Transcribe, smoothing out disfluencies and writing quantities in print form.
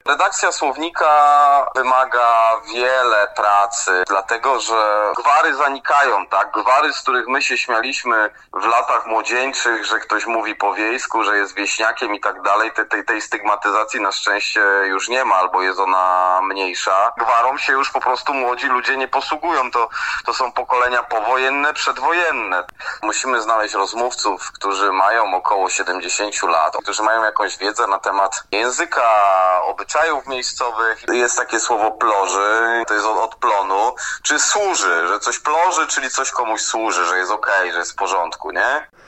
Redakcja słownika wymaga wiele pracy, dlatego że gwary zanikają, tak? Gwary, z których my się śmialiśmy w latach młodzieńczych, że ktoś mówi po wiejsku, że jest wieśniakiem i tak dalej, tej stygmatyzacji na szczęście już nie ma, albo jest ona mniejsza. Gwarą się już po prostu młodzi ludzie nie posługują, to są pokolenia powojenne, przedwojenne. Musimy znaleźć rozmówców, którzy mają około 70 lat, którzy mają jakąś wiedzę na temat języka, obyczajów miejscowych. Jest takie słowo ploży, to jest od plonu, czy służy, że coś ploży, czyli coś komuś służy, że jest okej, że jest w porządku, nie?